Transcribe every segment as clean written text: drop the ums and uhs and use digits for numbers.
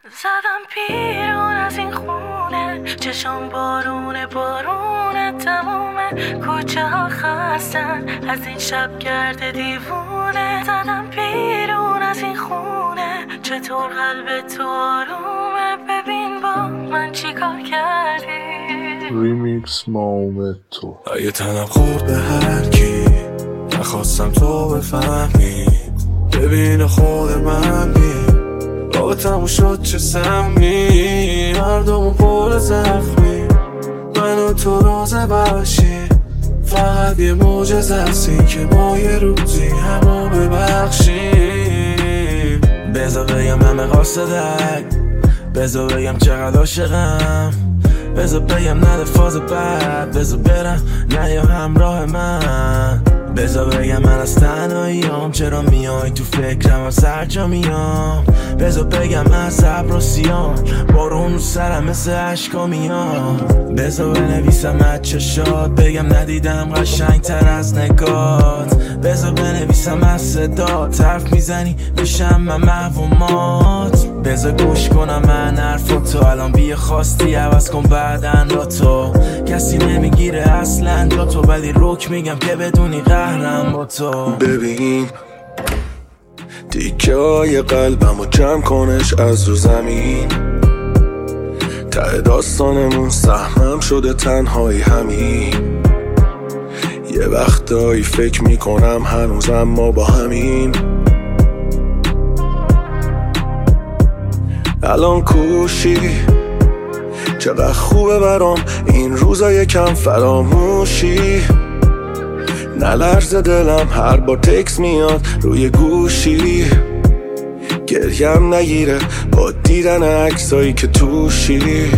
زدم بیرون از این خونه، چشم بارونه تمومه، کوچه ها خستن از این شب گرد دیوونه. زدم بیرون از این خونه، چطور قلب تو آرومه، ببین با من چی کار کردی. ریمیکس مامتو. اگه تنم خورد به هر کی، نخواستم تو بفهمی، ببین خود من بی رابطمون شد چه سمی، مردمون پر زخمی، من و تو روز باشی، فقط یه معجزه است این که ما یه روزی همو ببخشیم. بذار بگم همه قاصدک، بذار بگم چقدر عاشقم، بذار بگم نده فاز بعد، بذار برم نه یا همراه من، بذار بگم من از تنهاییام چرا میای تو فکرم از هر جا میام، بذار بگم من صبر و سیام بارون رو سرم مثل عشقا میام، بذار بنویسم از چشات بگم ندیدم قشنگ تر از نگات، بذار بنویسم از صدات حرف میزنی بشم من محومات، بذار گوش کنم من حرفاتو الان بیا خواستی عوض کن بعدن با تو، کسی نمیگیره اصلا جا تو ولی رک میگم که بدونی قهرم با تو. ببین تیکه های قلبمو جمع کنش از رو زمین، ته داستانمون سهمم شده تنهایی همین، یه وقتایی فکر میکنم هنوزم ما با همین، الان کوشی چقدر خوبه برام این روزا یکم فراموشی، نلرزه دلم هر بار تکس میاد روی گوشی، گریم نگیره با دیدن عکسایی که توشی.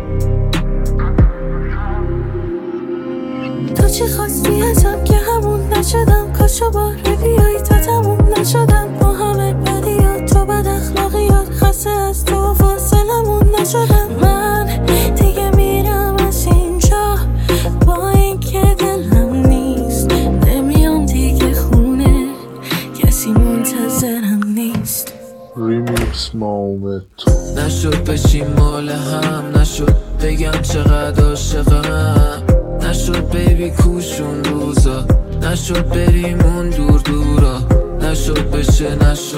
تو چی خواستی ازم که همون نشدم، کاشو باره بیایی تا تموم نشدم، با همه بدیات تو بد اخلاقیات خسته از تو فاصلمون نشدم، من دیگه میرم از اینجا با این که دلم نیست، نمیام دیگه خونه کسی منتظرم نیست. ریمیکس مامتو. نشد بشیم مال هم، نشد بگم چقدر عاشقم، نشد بیبی کوشون روزا، نشد بریم اون دور دورا، نشد بشه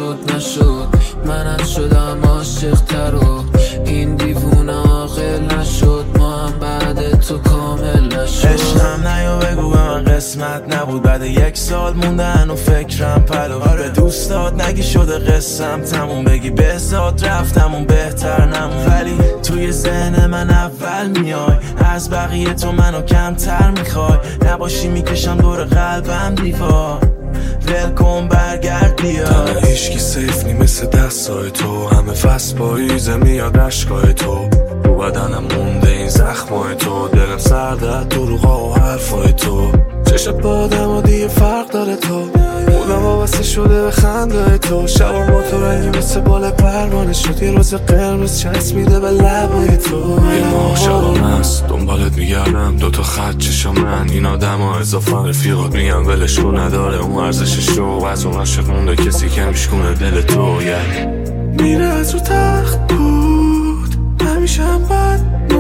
نشد منم شدم عاشق تر و این دیوونه عاقل نشد، ما هم بعد تو کامل نشد. عشقم نیا بگو به من قسمت نبود، بعد 1 سال موندن و فکرم پلو، به دوستات نگی شده قسم تموم، بگی بهزاد رفتم اون بهتر نمون، ولی توی ذهن من اول میای، از بقیه تو منو کمتر میخوای، نباشی میکشم دور قلبم دیوار، ول کن برگرد بیا. تنها هیچکی سیف نی مثل دستای تو، همه فصل پاییزه میاد عشقای تو، رو بدنم مونده این زخمای تو، دلم سرده دروغا و حرفای تو، چشم با آدم و دیگه فرق داره تو، اونم وابسته شده به خنده تو، شبا با تو رنگی مثل بال پروانه شد، یه روز قرمز چسبیده به لبای تو، یه ماه شبام هست دنبالت میگردم، 2 تا خط چشم من این آدم ها اضافه رفیقات میگم ولشو نداره اون ارزششو، از اون عاشق مونده کسی که میشکونه دل تو، میره از رو تخت بود همیشه هم بد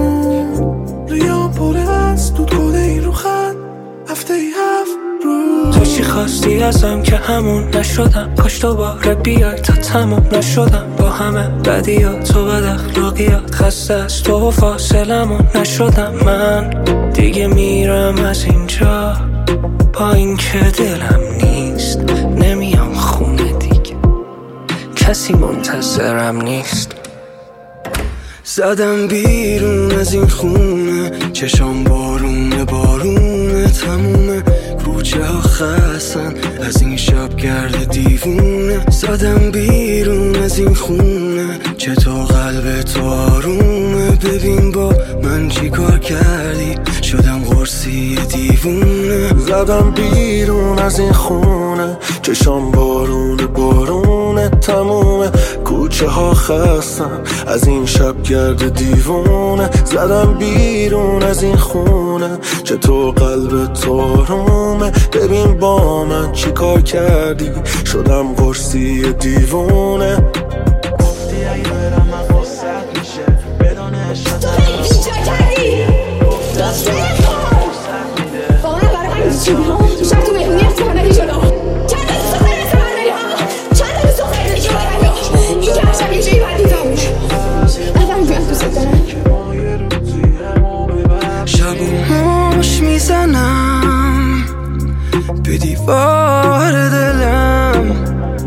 مون، ریام پره از دود کده این رو خط هفته ای 7 روز. تو چی خواستی ازم که همون نشدم، کاش دوباره بیای تا تموم نشدم، با همه بدیات تو بد اخلاقیات خسته از تو فاصلمون نشدم، من دیگه میرم از اینجا با این که دلم نیست، نمیام خونه دیگه کسی منتظرم نیست. زدم بیرون از این خونه، چشام بارونه تمومه، کوچه ها خستن از این شب گرد دیوونه، زدم بیرون از این خونه، چطور قلب تو آرومه، ببین با من چی کار کردی، شدم قرصی دیوونه. زدم بیرون از این خونه، چشام بارونه تمومه، کوچه ها خستم از این شب گرد دیوونه، زدم بیرون از این خونه، چطور قلب تو آرومه، ببین با من چی کار کردی، شدم قرصی دیوونه. گفتی اگه برم من چی ها؟ شاید تو مهمونی اختیارداری جلو چند تا دوست دختر مثل من داری ها؟ چند تا دوست دختر داری که برای ها؟ این که هر شب یه جایی باید دیدم میشه اول میگوید دوست دارم شبونهاش میزنم به دیوار دلم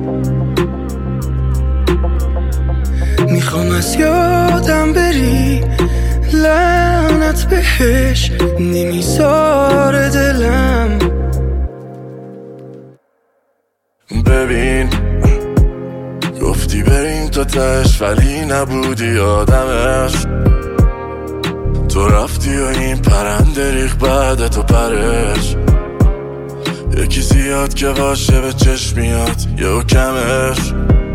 میخوام از یادم بری لعنت بهش نمیذاره دلم ببین گفتی بریم تا تش ولی نبودی آدمش تو رفتی و این پرنده ریخ بعد تو پرش یکی زیاد که باشه به چشم میاد یه کمش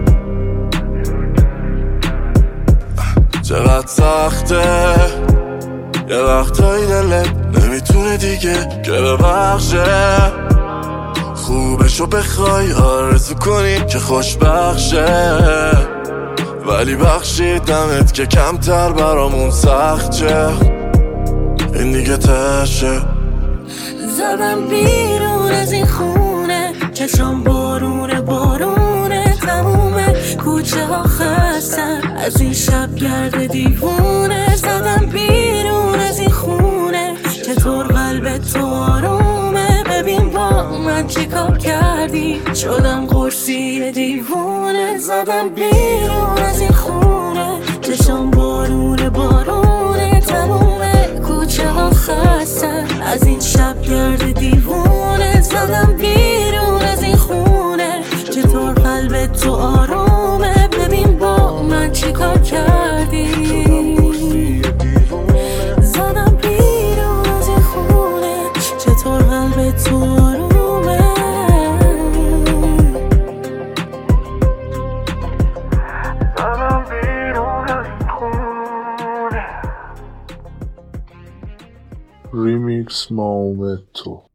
چقدر سخته یه وقتایی دلت نمیتونه دیگه که ببخشه خوبشو بخوای آرزو کنی که خوشبخشه ولی بخشیدمت که کمتر برامون سخت چه این دیگه تشه زدم بیرون از این خونه چشم بارونه بارونه تمومه کوچه ها خستن از این شب گرد دیوونه زدم بیرون از این خونه چطور قلب تو آرومه ببین با من چی کار کردی شدم قرصی دیوونه زدم بیرون از این خونه چشم بارونه بارونه تمومه کوچه ها خستن از این شب گرد دیوونه زدم بیرون از این خونه چطور قلب تو آرومه ببین با من چی کار کردی زدم بیرون از این خونه چطور قلب تو آرومه زدم بیرون از این خونه ریمیکس مامتو